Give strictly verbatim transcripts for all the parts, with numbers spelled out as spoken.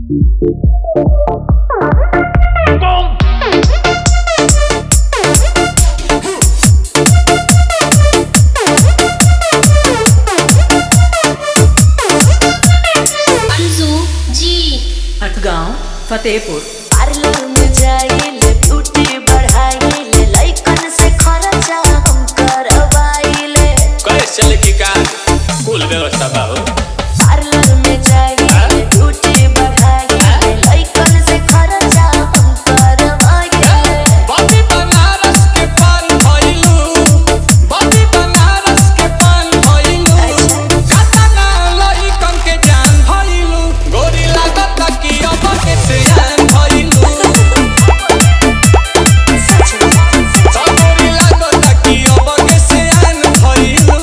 गाँव फतेहपुर। पार्लर में जाइले ब्यूटी बढ़ाइले लइकन से खर्चा हम करवाइले। कैसे चले की का कुल व्यवस्था बा हो। पार्लर में जाइले ब्यूटी बढ़ाइले लइकन से खर्चा हम करवाइले। बॉडी बनारस के पान भइलू, बॉडी बनारस के पान भइलू, कातना लइकन के जान भइलू, गोरी लागत कि अब के सियान भइलू। सब गोरी लागत कि अब के सियान भइलू।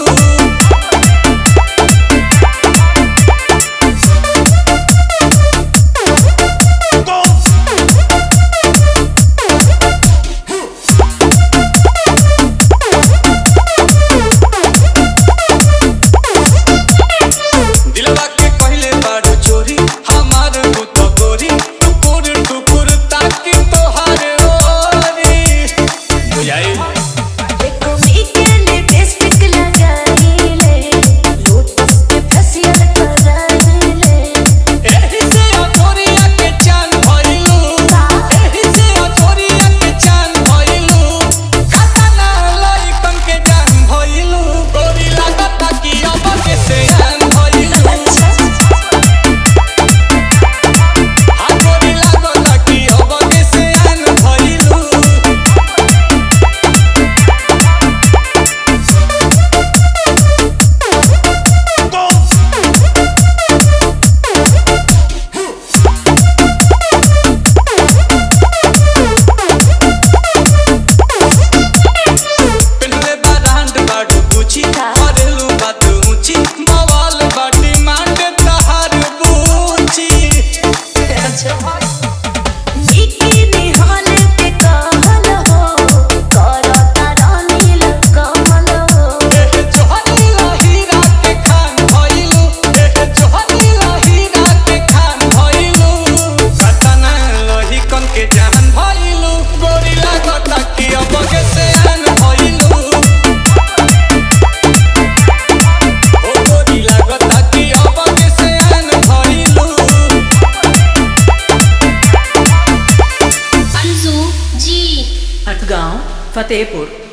दिलवा के कहले बारू चोरी हमार भूत गोरी, टुकुर टुकुर ताकि तोहार ओरी बुझाई। देखो मीके लिपस्टिक लगाइले लोटस के फेशियल कराइले। एही से अचोरिया के चान भइलू, एही से अचोरिया के चान भइलू, कातना लइकन के जान भइलू, गोरी लागत कि अब के सियान भइलू। हाँ गोरी लागत कि अब के सियान भइलू। पिन्हले बा रांड बाडू पूछी, करेलू बात ऊंची, बवाल बाटी मांड तहार बूची। बिकिनी हॉल के कहल हो करता रानील कमल हो। एह जोहनी हीरा के खान भइलू, एह जोहनी हीरा के खान भइलू, कातना लहिकन के जान भइलू, गोरी लागत कि अब के सियान भइलू। ओ गोरी लागत कि अब के सियान भइलू। गाँव फतेहपुर।